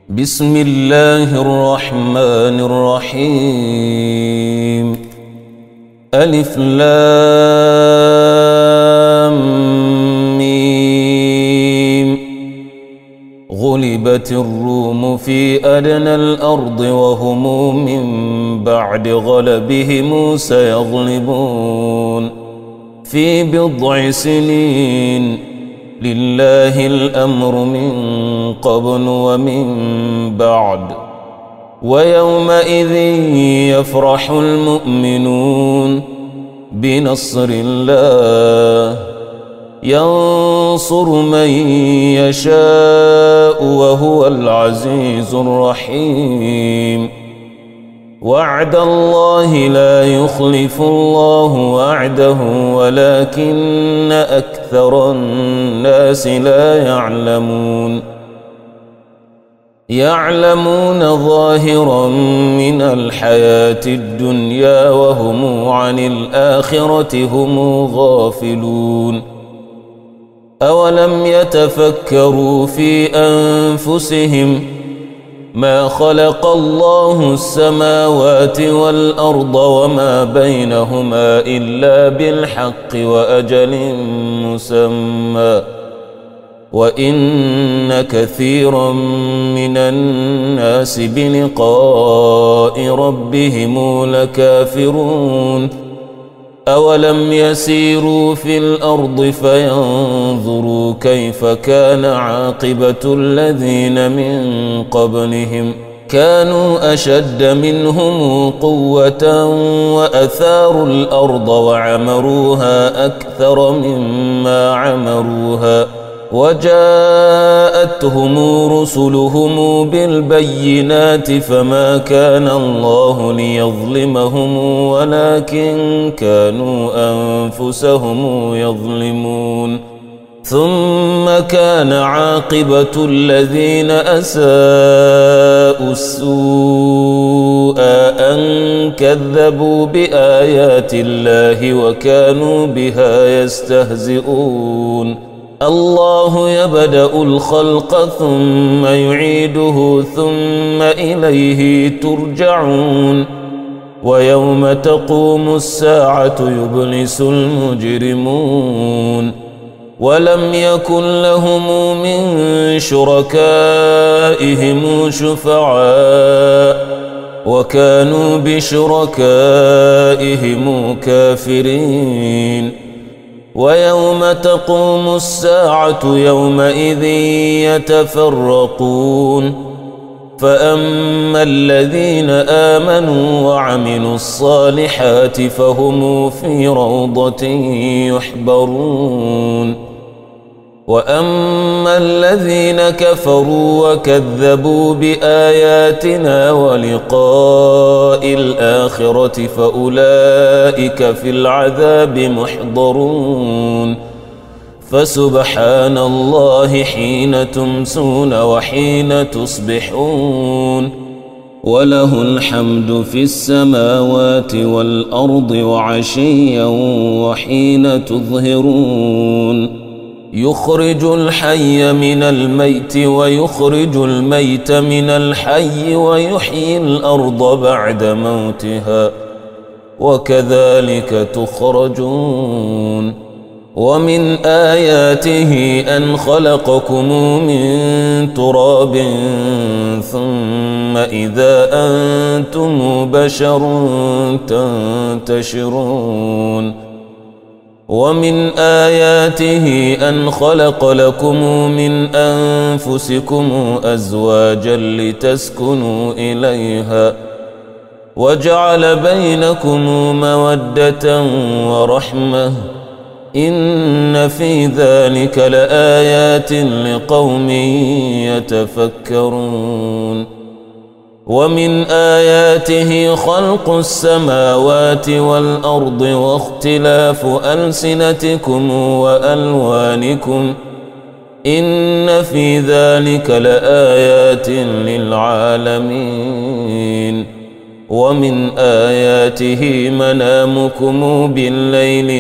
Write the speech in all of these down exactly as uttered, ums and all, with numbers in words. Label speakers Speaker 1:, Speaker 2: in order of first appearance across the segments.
Speaker 1: بسم الله الرحمن الرحيم. ألف لام ميم. غلبت الروم في أدنى الأرض وهم من بعد غلبهم سيغلبون في بضع سنين. لله الأمر من قبل ومن بعد. ويومئذ يفرح المؤمنون بنصر الله ينصر من يشاء وهو العزيز الرحيم. وعد الله لا يخلف الله وعده ولكن أكثر الناس لا يعلمون. يعلمون ظاهرا من الحياة الدنيا وهم عن الآخرة هم غافلون. أولم يتفكروا في أنفسهم ما خلق الله السماوات والأرض وما بينهما إلا بالحق وأجل مسمى وإن كثيرا من الناس بلقاء ربهم لكافرون. أولم يسيروا في الأرض فينظروا كيف كان عاقبة الذين من قبلهم كانوا أشد منهم قوة وأثاروا الأرض وعمروها أكثر مما عمروها وجاءتهم رسلهم بالبينات فما كان الله ليظلمهم ولكن كانوا أنفسهم يظلمون. ثم كان عاقبة الذين أساءوا السوء أن كذبوا بآيات الله وكانوا بها يستهزئون. الله يبدأ الخلق ثم يعيده ثم إليه ترجعون. ويوم تقوم الساعة يبلس المجرمون. ولم يكن لهم من شركائهم شفعاء وكانوا بشركائهم كافرين. ويوم تقوم الساعة يومئذ يتفرقون. فأما الذين آمنوا وعملوا الصالحات فهم في روضة يحبرون. وأما الذين كفروا وكذبوا بآياتنا ولقاء الآخرة فأولئك في العذاب محضرون. فسبحان الله حين تمسون وحين تصبحون. وله الحمد في السماوات والأرض وعشيا وحين تظهرون. يخرج الحي من الميت ويخرج الميت من الحي ويحيي الأرض بعد موتها وكذلك تخرجون. ومن آياته أن خلقكم من تراب ثم إذا أنتم بشر تنتشرون. ومن آياته أن خلق لكم من أنفسكم أزواجا لتسكنوا إليها وجعل بينكم مودة ورحمة إن في ذلك لآيات لقوم يتفكرون. ومن آياته خلق السماوات والأرض واختلاف ألسنتكم وألوانكم إن في ذلك لآيات للعالمين. ومن آياته منامكم بالليل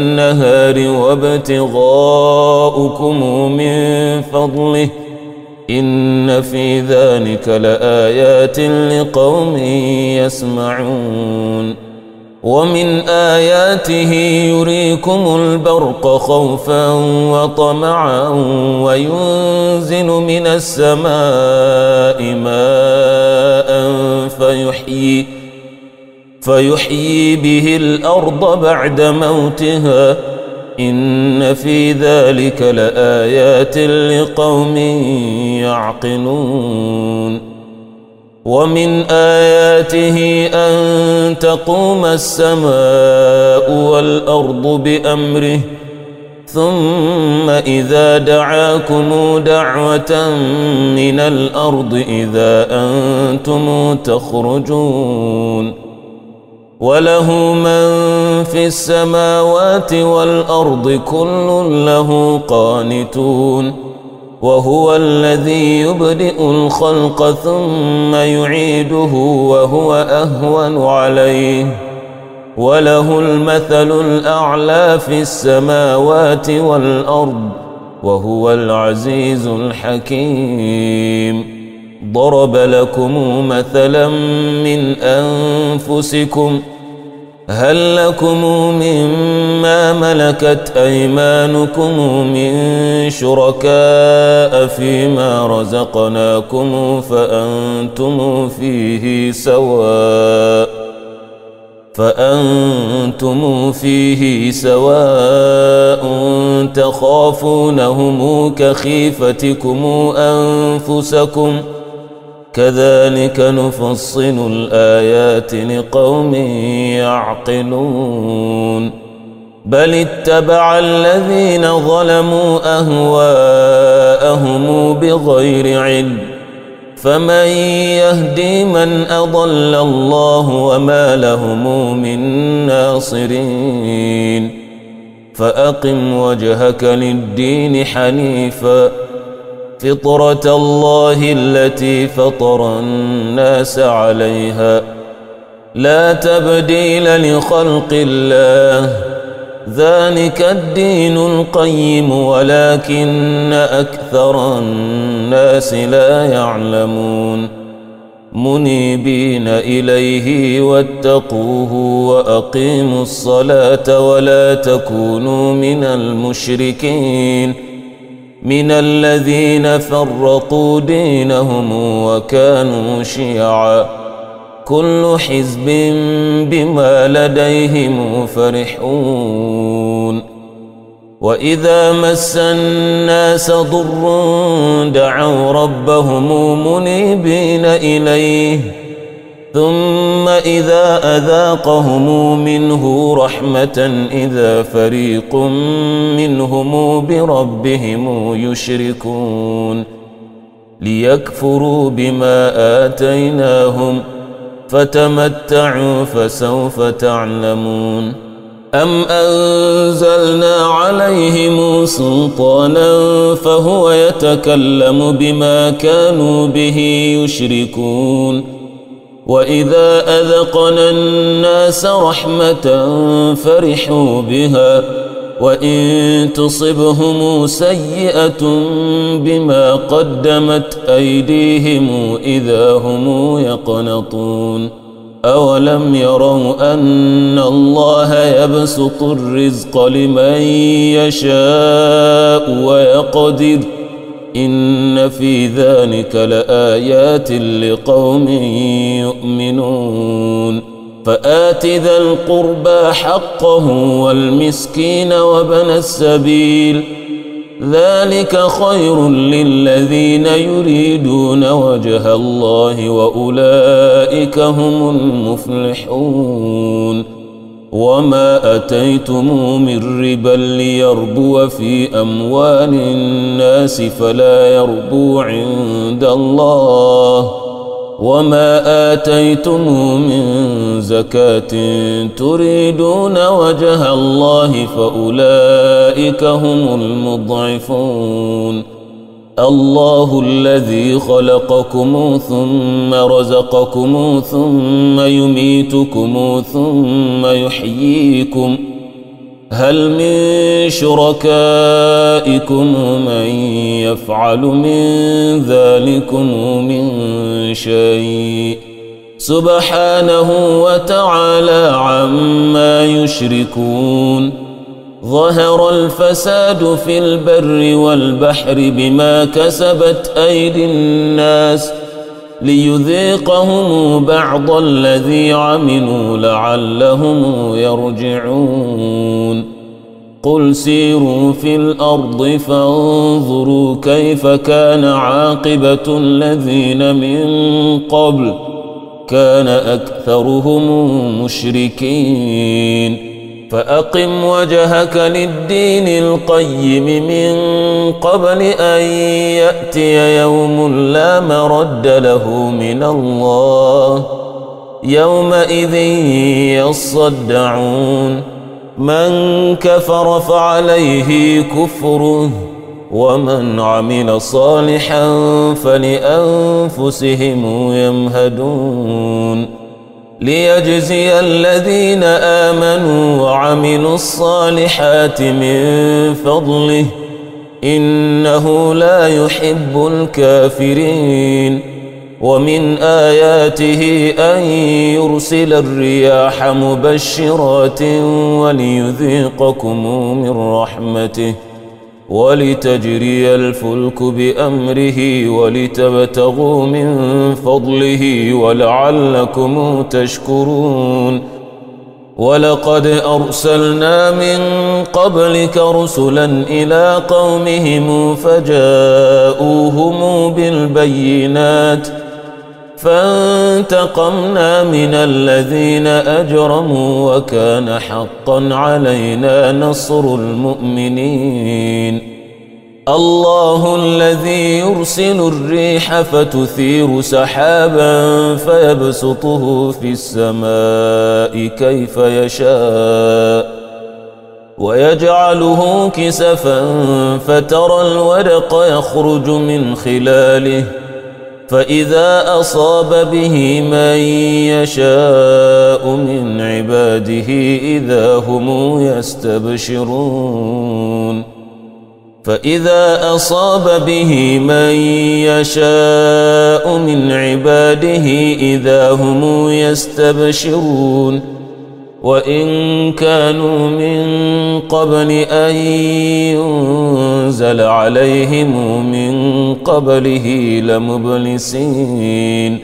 Speaker 1: والنهار وابتغاؤكم من فضله إن في ذلك لآيات لقوم يسمعون ومن آياته يريكم البرق خوفا وطمعا وينزل من السماء ماء فيحيي فيحيي به الأرض بعد موتها إن في ذلك لآيات لقوم يعقلون ومن آياته أن تقوم السماء والأرض بأمره ثم إذا دعاكم دعوة من الأرض إذا أنتم تخرجون وله من في السماوات والأرض كل له قانتون وهو الذي يبدئ الخلق ثم يعيده وهو أهون عليه وله المثل الأعلى في السماوات والأرض وهو العزيز الحكيم ضرب لكم مثلا من أنفسكم هل لكم مما ملكت أيمانكم من شركاء فيما رزقناكم فأنتم فيه سواء فأنتم فيه سواء تخافونهم كخيفتكم أنفسكم كذلك نفصل الآيات لقوم يعقلون بل اتبع الذين ظلموا أهواءهم بغير علم فمن يهدي من أضل الله وما لهم من ناصرين فأقم وجهك للدين حنيفا فطرة الله التي فطر الناس عليها لا تبديل لخلق الله ذلك الدين القيم ولكن أكثر الناس لا يعلمون منيبين إليه واتقوه وأقيموا الصلاة ولا تكونوا من المشركين من الذين فرقوا دينهم وكانوا شيعا كل حزب بما لديهم فرحون وإذا مس الناس ضر دعوا ربهم منيبين إليه ثم إذا أذاقهم منه رحمة إذا فريق منهم بربهم يشركون ليكفروا بما آتيناهم فتمتعوا فسوف تعلمون أم أنزلنا عليهم سلطانا فهو يتكلم بما كانوا به يشركون وإذا أذقنا الناس رحمة فرحوا بها وإن تصبهم سيئة بما قدمت أيديهم إذا هم يقنطون أولم يروا أن الله يبسط الرزق لمن يشاء ويقدر إن في ذلك لآيات لقوم يؤمنون فآت ذا القربى حقه والمسكين وابن السبيل ذلك خير للذين يريدون وجه الله وأولئك هم المفلحون وما أتيتم من ربا ليربو في أموال الناس فلا يربو عند الله وما آتيتم من زكاة تريدون وجه الله فأولئك هم المضعفون الله الذي خلقكم ثم رزقكم ثم يميتكم ثم يحييكم هل من شركائكم من يفعل من ذلكم من شيء سبحانه وتعالى عما يشركون ظهر الفساد في البر والبحر بما كسبت أيدي الناس ليذيقهم بعض الذي عملوا لعلهم يرجعون قل سيروا في الأرض فانظروا كيف كان عاقبة الذين من قبل كان أكثرهم مشركين فأقم وجهك للدين القيم من قبل أن يأتي يوم لا مرد له من الله يومئذ يصدعون من كفر فعليه كفره ومن عمل صالحا فلأنفسهم يمهدون ليجزي الذين آمنوا وعملوا الصالحات من فضله إنه لا يحب الكافرين ومن آياته أن يرسل الرياح مبشرات وليذيقكم من رحمته ولتجري الفلك بأمره ولتبتغوا من فضله ولعلكم تشكرون ولقد أرسلنا من قبلك رسلا إلى قومهم فجاءوهم بالبينات فانتقمنا من الذين أجرموا وكان حقا علينا نصر المؤمنين الله الذي يرسل الريح فتثير سحابا فيبسطه في السماء كيف يشاء ويجعله كسفا فترى الودق يخرج من خلاله فإذا أصاب به من يشاء من عباده إذا هم يستبشرون فإذا أصاب به من يشاء من عباده إذا هم يستبشرون وإن كانوا من قبل أن ينزل عليهم من قبله لمبلسين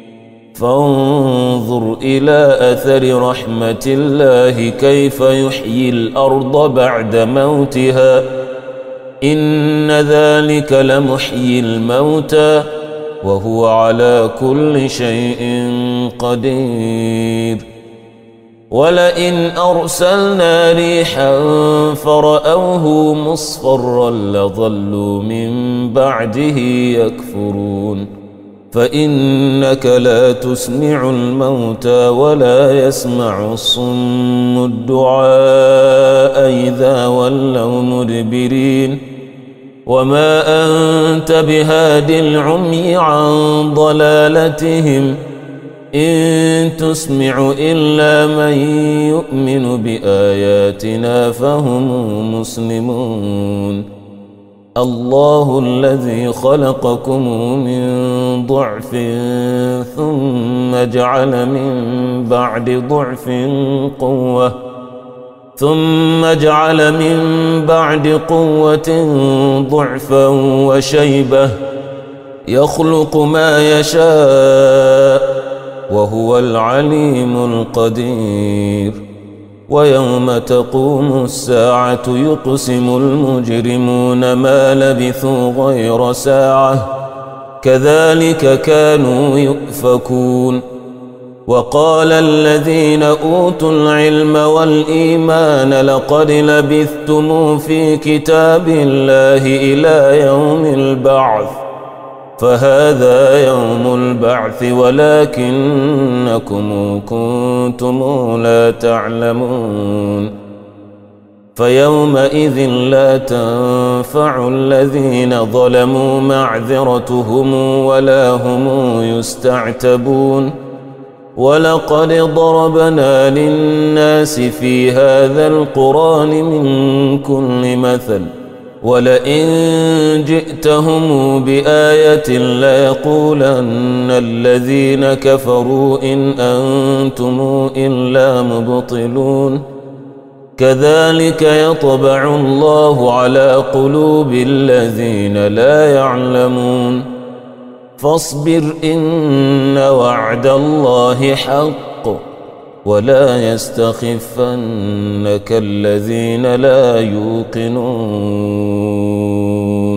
Speaker 1: فانظر إلى أثر رحمة الله كيف يحيي الأرض بعد موتها إن ذلك لمحيي الموتى وهو على كل شيء قدير ولئن أرسلنا ريحا فرأوه مصفرا لظلوا من بعده يكفرون فإنك لا تسمع الموتى ولا يسمع الصم الدعاء إذا ولوا مدبرين وما أنت بهاد العمي عن ضلالتهم إن تسمع إلا من يؤمن بآياتنا فهم مسلمون الله الذي خلقكم من ضعف ثم جعل من بعد ضعف قوة ثم جعل من بعد قوة ضعفا وشيبة يخلق ما يشاء وهو العليم القدير ويوم تقوم الساعة يقسم المجرمون ما لبثوا غير ساعة كذلك كانوا يؤفكون وقال الذين أوتوا العلم والإيمان لقد لبثتم في كتاب الله إلى يوم البعث فهذا يوم البعث ولكنكم كنتم لا تعلمون فيومئذ لا تنفع الذين ظلموا معذرتهم ولا هم يستعتبون ولقد ضربنا للناس في هذا القرآن من كل مثل ولئن جئتهم بآية ليقولن الذين كفروا إن أنتم إلا مبطلون كذلك يطبع الله على قلوب الذين لا يعلمون فاصبر إن وعد الله حق ولا يستخفنك الذين لا يوقنون